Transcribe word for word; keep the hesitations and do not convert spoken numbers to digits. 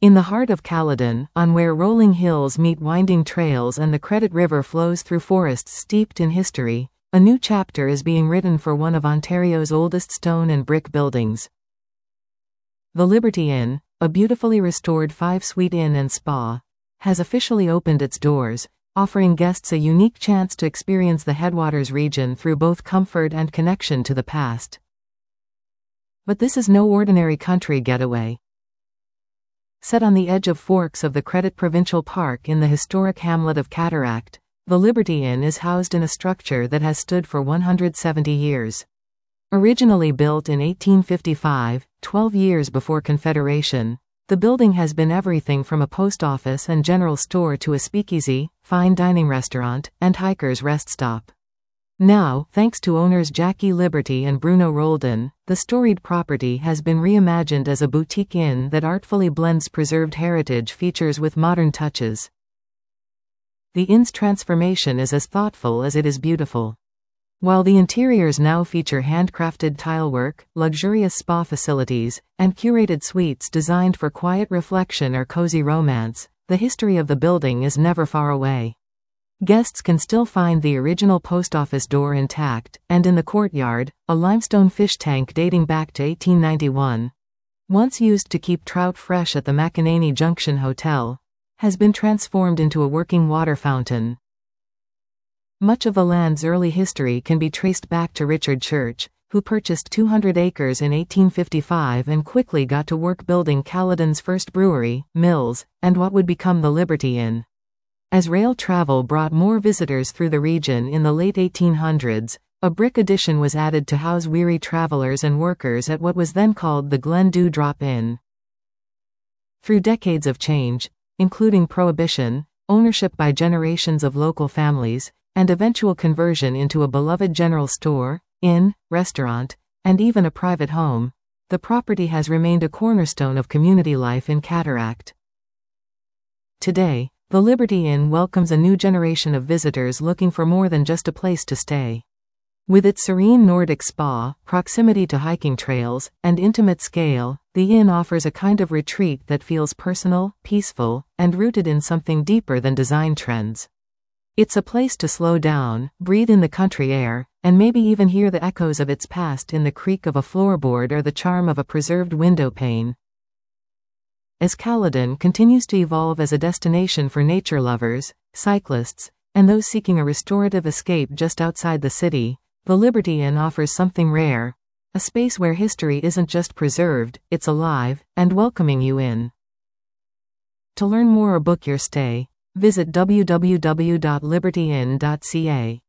In the heart of Caledon, on where rolling hills meet winding trails and the Credit River flows through forests steeped in history, a new chapter is being written for one of Ontario's oldest stone and brick buildings. The Liberty Inn, a beautifully restored five-suite inn and spa, has officially opened its doors, offering guests a unique chance to experience the Headwaters region through both comfort and connection to the past. But this is no ordinary country getaway. Set on the edge of forks of the Credit Provincial Park in the historic hamlet of Cataract, the Liberty Inn is housed in a structure that has stood for one hundred seventy years. Originally built in eighteen fifty-five, twelve years before Confederation, the building has been everything from a post office and general store to a speakeasy, fine dining restaurant, and hiker's rest stop. Now, thanks to owners Jackie Liberty and Bruno Roldan, the storied property has been reimagined as a boutique inn that artfully blends preserved heritage features with modern touches. The inn's transformation is as thoughtful as it is beautiful. While the interiors now feature handcrafted tilework, luxurious spa facilities, and curated suites designed for quiet reflection or cozy romance, the history of the building is never far away. Guests can still find the original post office door intact, and in the courtyard, a limestone fish tank dating back to eighteen ninety-one, once used to keep trout fresh at the McEnany Junction Hotel, has been transformed into a working water fountain. Much of the land's early history can be traced back to Richard Church, who purchased two hundred acres in eighteen fifty-five and quickly got to work building Caledon's first brewery, mills, and what would become the Liberty Inn. As rail travel brought more visitors through the region in the late eighteen hundreds, a brick addition was added to house weary travelers and workers at what was then called the Glen Dew Drop Inn. Through decades of change, including prohibition, ownership by generations of local families, and eventual conversion into a beloved general store, inn, restaurant, and even a private home, the property has remained a cornerstone of community life in Cataract. Today, the Liberty Inn welcomes a new generation of visitors looking for more than just a place to stay. With its serene Nordic spa, proximity to hiking trails, and intimate scale, the inn offers a kind of retreat that feels personal, peaceful, and rooted in something deeper than design trends. It's a place to slow down, breathe in the country air, and maybe even hear the echoes of its past in the creak of a floorboard or the charm of a preserved window pane. As Caledon continues to evolve as a destination for nature lovers, cyclists, and those seeking a restorative escape just outside the city, the Liberty Inn offers something rare, a space where history isn't just preserved, it's alive, and welcoming you in. To learn more or book your stay, visit w w w dot liberty inn dot c a.